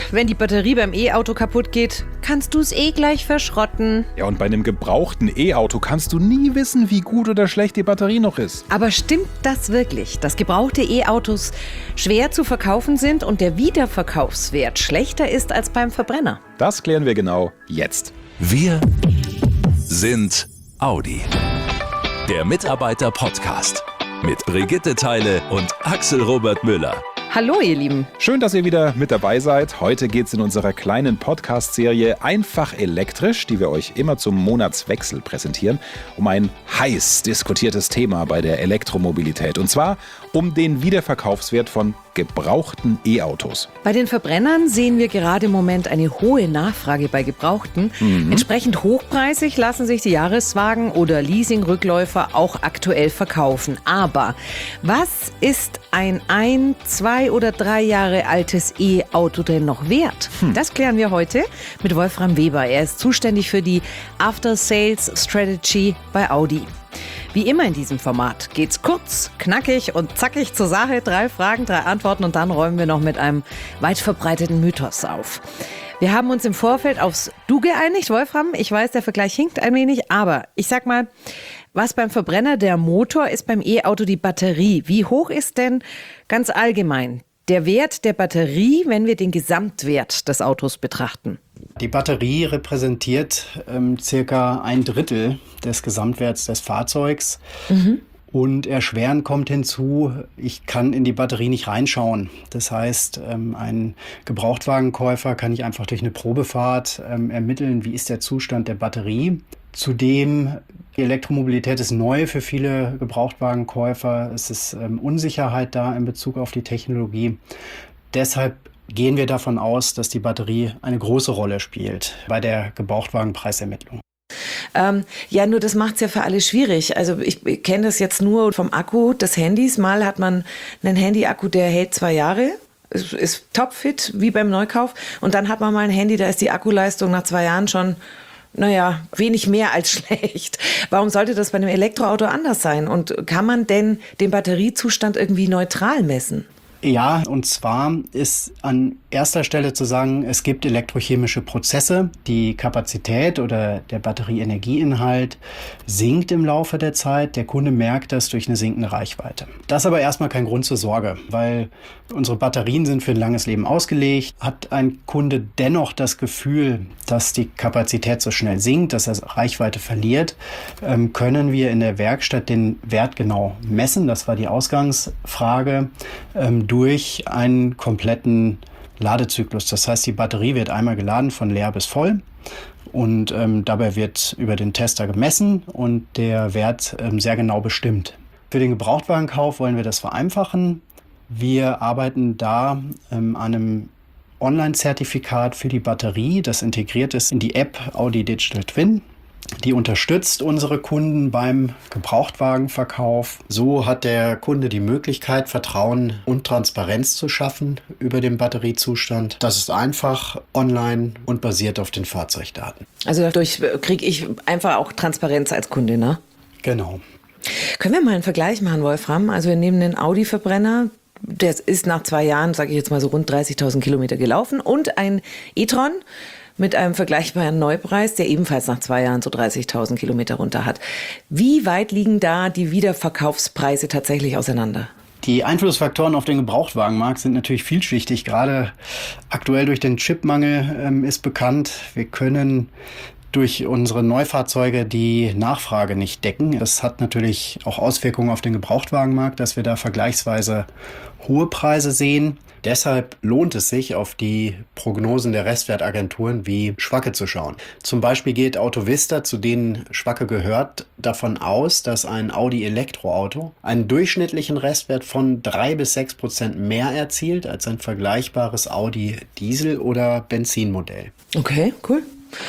wenn die Batterie beim E-Auto kaputt geht, kannst du es gleich verschrotten. Ja, und bei einem gebrauchten E-Auto kannst du nie wissen, wie gut oder schlecht die Batterie noch ist. Aber stimmt das wirklich, dass gebrauchte E-Autos schwer zu verkaufen sind und der Wiederverkaufswert schlechter ist als beim Verbrenner? Das klären wir genau jetzt. Wir sind Audi. Der Mitarbeiter-Podcast mit Brigitte Theile und Axel Robert Müller. Hallo ihr Lieben. Schön, dass ihr wieder mit dabei seid. Heute geht es in unserer kleinen Podcast-Serie Einfach elektrisch, die wir euch immer zum Monatswechsel präsentieren, um ein heiß diskutiertes Thema bei der Elektromobilität. Und zwar um den Wiederverkaufswert von gebrauchten E-Autos. Bei den Verbrennern sehen wir gerade im Moment eine hohe Nachfrage bei Gebrauchten. Entsprechend hochpreisig lassen sich die Jahreswagen oder Leasing-Rückläufer auch aktuell verkaufen. Aber was ist ein 2 oder 3 Jahre altes E-Auto denn noch wert? Das klären wir heute mit Wolfram Weber. Er ist zuständig für die After Sales Strategy bei Audi. Wie immer in diesem Format geht's kurz, knackig und zackig zur Sache. 3 Fragen, 3 Antworten und dann räumen wir noch mit einem weit verbreiteten Mythos auf. Wir haben uns im Vorfeld aufs Du geeinigt, Wolfram. Ich weiß, der Vergleich hinkt ein wenig, aber ich sag mal, was beim Verbrenner der Motor ist, beim E-Auto die Batterie. Wie hoch ist denn ganz allgemein der Wert der Batterie, wenn wir den Gesamtwert des Autos betrachten? Die Batterie repräsentiert circa 1/3 des Gesamtwerts des Fahrzeugs. Und erschwerend kommt hinzu, ich kann in die Batterie nicht reinschauen. Das heißt, ein Gebrauchtwagenkäufer kann nicht einfach durch eine Probefahrt ermitteln, wie ist der Zustand der Batterie. Zudem, die Elektromobilität ist neu für viele Gebrauchtwagenkäufer. Es ist Unsicherheit da in Bezug auf die Technologie. Deshalb gehen wir davon aus, dass die Batterie eine große Rolle spielt bei der Gebrauchtwagenpreisermittlung. Ja, nur das macht es ja für alle schwierig. Also ich kenne das jetzt nur vom Akku des Handys. Mal hat man einen Handy-Akku, der hält 2 Jahre. Ist topfit, wie beim Neukauf. Und dann hat man mal ein Handy, da ist die Akkuleistung nach 2 Jahren schon, wenig mehr als schlecht. Warum sollte das bei einem Elektroauto anders sein? Und kann man denn den Batteriezustand irgendwie neutral messen? Ja, und zwar ist an erster Stelle zu sagen, es gibt elektrochemische Prozesse. Die Kapazität oder der Batterieenergieinhalt sinkt im Laufe der Zeit. Der Kunde merkt das durch eine sinkende Reichweite. Das ist aber erstmal kein Grund zur Sorge, weil unsere Batterien sind für ein langes Leben ausgelegt. Hat ein Kunde dennoch das Gefühl, dass die Kapazität so schnell sinkt, dass er Reichweite verliert, können wir in der Werkstatt den Wert genau messen. Das war die Ausgangsfrage. Durch einen kompletten Ladezyklus. Das heißt, die Batterie wird einmal geladen von leer bis voll und dabei wird über den Tester gemessen und der Wert sehr genau bestimmt. Für den Gebrauchtwagenkauf wollen wir das vereinfachen. Wir arbeiten da an einem Online-Zertifikat für die Batterie, das integriert ist in die App Audi Digital Twin. Die unterstützt unsere Kunden beim Gebrauchtwagenverkauf. So hat der Kunde die Möglichkeit, Vertrauen und Transparenz zu schaffen über den Batteriezustand. Das ist einfach, online und basiert auf den Fahrzeugdaten. Also dadurch kriege ich einfach auch Transparenz als Kunde, ne? Genau. Können wir mal einen Vergleich machen, Wolfram? Also wir nehmen den Audi-Verbrenner, der ist nach 2 Jahren, sage ich jetzt mal so rund 30.000 Kilometer gelaufen und ein e-tron mit einem vergleichbaren Neupreis, der ebenfalls nach 2 Jahren so 30.000 Kilometer runter hat. Wie weit liegen da die Wiederverkaufspreise tatsächlich auseinander? Die Einflussfaktoren auf den Gebrauchtwagenmarkt sind natürlich vielschichtig. Gerade aktuell durch den Chipmangel ist bekannt, wir können durch unsere Neufahrzeuge die Nachfrage nicht decken. Das hat natürlich auch Auswirkungen auf den Gebrauchtwagenmarkt, dass wir da vergleichsweise hohe Preise sehen. Deshalb lohnt es sich, auf die Prognosen der Restwertagenturen wie Schwacke zu schauen. Zum Beispiel geht Autovista, zu denen Schwacke gehört, davon aus, dass ein Audi Elektroauto einen durchschnittlichen Restwert von 3-6% mehr erzielt als ein vergleichbares Audi Diesel- oder Benzinmodell. Okay, cool.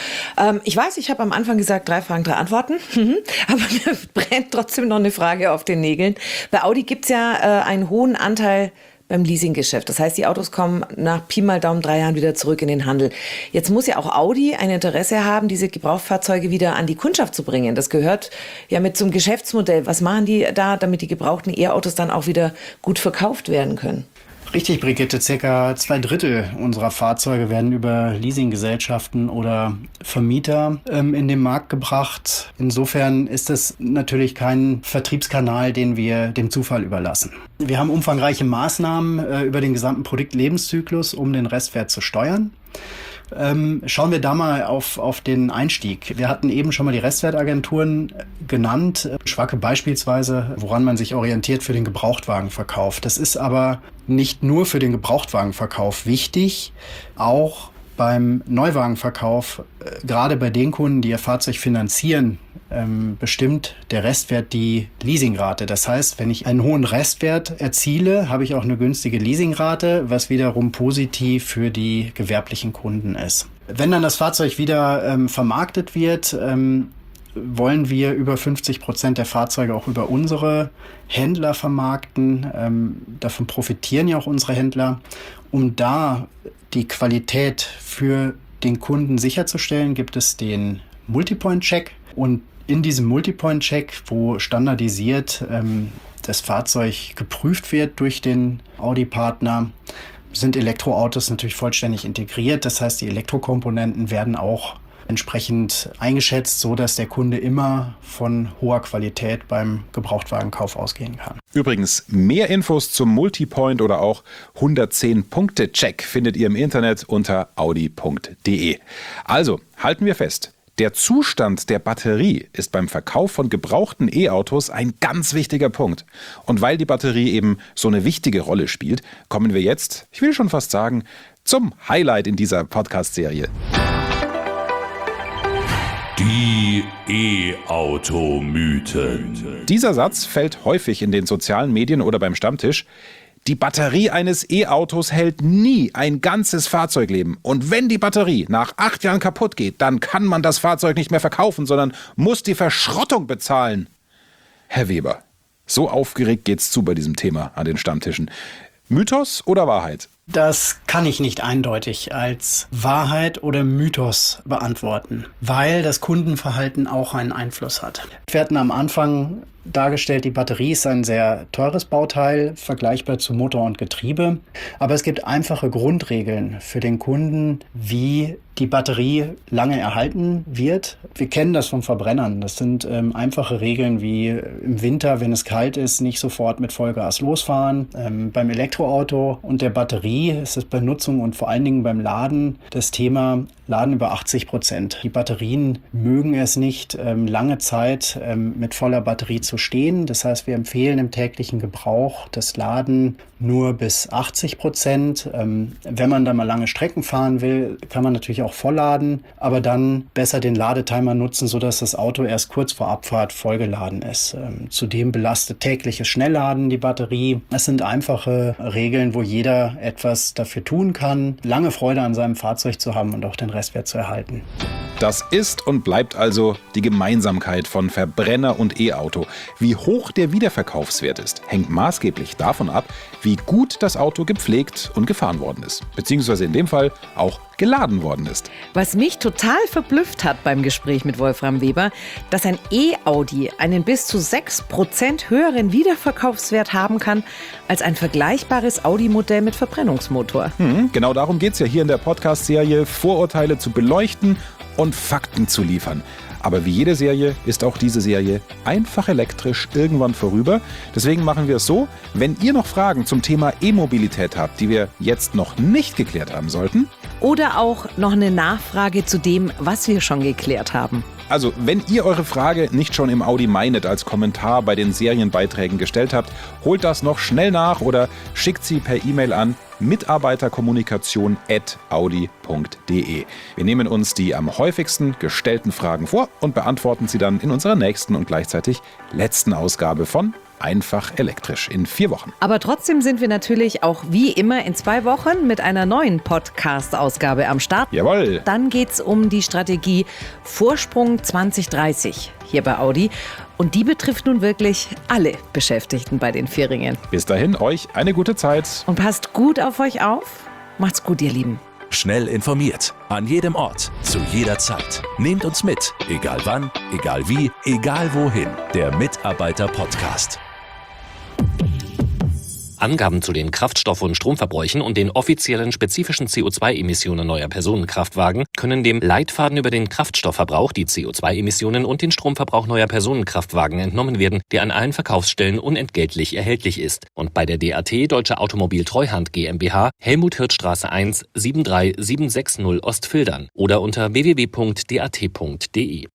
Ich weiß, ich habe am Anfang gesagt, 3 Fragen, 3 Antworten, aber mir brennt trotzdem noch eine Frage auf den Nägeln. Bei Audi gibt es ja einen hohen Anteil beim Leasinggeschäft. Das heißt, die Autos kommen nach Pi mal Daumen 3 Jahren wieder zurück in den Handel. Jetzt muss ja auch Audi ein Interesse haben, diese Gebrauchtfahrzeuge wieder an die Kundschaft zu bringen. Das gehört ja mit zum Geschäftsmodell. Was machen die da, damit die gebrauchten E-Autos dann auch wieder gut verkauft werden können? Richtig, Brigitte. Circa 2/3 unserer Fahrzeuge werden über Leasinggesellschaften oder Vermieter in den Markt gebracht. Insofern ist es natürlich kein Vertriebskanal, den wir dem Zufall überlassen. Wir haben umfangreiche Maßnahmen über den gesamten Produktlebenszyklus, um den Restwert zu steuern. Schauen wir da mal auf den Einstieg. Wir hatten eben schon mal die Restwertagenturen genannt. Schwacke beispielsweise, woran man sich orientiert für den Gebrauchtwagenverkauf. Das ist aber nicht nur für den Gebrauchtwagenverkauf wichtig, auch beim Neuwagenverkauf, gerade bei den Kunden, die ihr Fahrzeug finanzieren, bestimmt der Restwert die Leasingrate. Das heißt, wenn ich einen hohen Restwert erziele, habe ich auch eine günstige Leasingrate, was wiederum positiv für die gewerblichen Kunden ist. Wenn dann das Fahrzeug wieder vermarktet wird, wollen wir über 50% der Fahrzeuge auch über unsere Händler vermarkten. Davon profitieren ja auch unsere Händler. Um da die Qualität für den Kunden sicherzustellen, gibt es den Multipoint-Check. Und in diesem Multipoint-Check, wo standardisiert das Fahrzeug geprüft wird durch den Audi-Partner, sind Elektroautos natürlich vollständig integriert. Das heißt, die Elektrokomponenten werden auch entsprechend eingeschätzt, so dass der Kunde immer von hoher Qualität beim Gebrauchtwagenkauf ausgehen kann. Übrigens, mehr Infos zum Multipoint oder auch 110-Punkte-Check findet ihr im Internet unter audi.de. Also, halten wir fest. Der Zustand der Batterie ist beim Verkauf von gebrauchten E-Autos ein ganz wichtiger Punkt. Und weil die Batterie eben so eine wichtige Rolle spielt, kommen wir jetzt, ich will schon fast sagen, zum Highlight in dieser Podcast-Serie. Die E-Auto-Mythen. Dieser Satz fällt häufig in den sozialen Medien oder beim Stammtisch. Die Batterie eines E-Autos hält nie ein ganzes Fahrzeugleben. Und wenn die Batterie nach 8 Jahren kaputt geht, dann kann man das Fahrzeug nicht mehr verkaufen, sondern muss die Verschrottung bezahlen. Herr Weber, so aufgeregt geht's zu bei diesem Thema an den Stammtischen. Mythos oder Wahrheit? Das kann ich nicht eindeutig als Wahrheit oder Mythos beantworten, weil das Kundenverhalten auch einen Einfluss hat. Wir hatten am Anfang dargestellt, die Batterie ist ein sehr teures Bauteil, vergleichbar zu Motor und Getriebe. Aber es gibt einfache Grundregeln für den Kunden, wie die Batterie lange erhalten wird. Wir kennen das von Verbrennern. Das sind einfache Regeln wie im Winter, wenn es kalt ist, nicht sofort mit Vollgas losfahren. Beim Elektroauto und der Batterie ist es bei Nutzung und vor allen Dingen beim Laden das Thema Laden über 80%. Die Batterien mögen es nicht, lange Zeit mit voller Batterie zu stehen. Das heißt, wir empfehlen im täglichen Gebrauch das Laden nur bis 80%. Wenn man dann mal lange Strecken fahren will, kann man natürlich auch vollladen, aber dann besser den Ladetimer nutzen, sodass das Auto erst kurz vor Abfahrt vollgeladen ist. Zudem belastet tägliches Schnellladen die Batterie. Das sind einfache Regeln, wo jeder etwas dafür tun kann, lange Freude an seinem Fahrzeug zu haben und auch den Restwert zu erhalten. Das ist und bleibt also die Gemeinsamkeit von Verbrenner und E-Auto. Wie hoch der Wiederverkaufswert ist, hängt maßgeblich davon ab, wie gut das Auto gepflegt und gefahren worden ist. Beziehungsweise in dem Fall auch geladen worden ist. Was mich total verblüfft hat beim Gespräch mit Wolfram Weber, dass ein E-Audi einen bis zu 6% höheren Wiederverkaufswert haben kann als ein vergleichbares Audi-Modell mit Verbrennungsmotor. Genau darum geht es ja hier in der Podcast-Serie, Vorurteile zu beleuchten und Fakten zu liefern. Aber wie jede Serie ist auch diese Serie einfach elektrisch irgendwann vorüber. Deswegen machen wir es so, wenn ihr noch Fragen zum Thema E-Mobilität habt, die wir jetzt noch nicht geklärt haben sollten. Oder auch noch eine Nachfrage zu dem, was wir schon geklärt haben. Also, wenn ihr eure Frage nicht schon im Audi MyNet als Kommentar bei den Serienbeiträgen gestellt habt, holt das noch schnell nach oder schickt sie per E-Mail an mitarbeiterkommunikation@audi.de. Wir nehmen uns die am häufigsten gestellten Fragen vor und beantworten sie dann in unserer nächsten und gleichzeitig letzten Ausgabe von Einfach elektrisch in 4 Wochen. Aber trotzdem sind wir natürlich auch wie immer in 2 Wochen mit einer neuen Podcast-Ausgabe am Start. Jawohl. Dann geht's um die Strategie Vorsprung 2030 hier bei Audi. Und die betrifft nun wirklich alle Beschäftigten bei den Vierringen. Bis dahin, euch eine gute Zeit. Und passt gut auf euch auf. Macht's gut, ihr Lieben. Schnell informiert, an jedem Ort, zu jeder Zeit. Nehmt uns mit, egal wann, egal wie, egal wohin. Der Mitarbeiter-Podcast. Angaben zu den Kraftstoff- und Stromverbräuchen und den offiziellen spezifischen CO2-Emissionen neuer Personenkraftwagen können dem Leitfaden über den Kraftstoffverbrauch, die CO2-Emissionen und den Stromverbrauch neuer Personenkraftwagen entnommen werden, der an allen Verkaufsstellen unentgeltlich erhältlich ist und bei der DAT Deutsche Automobil Treuhand GmbH, Helmut-Hirth-Straße 1, 73760 Ostfildern oder unter www.dat.de.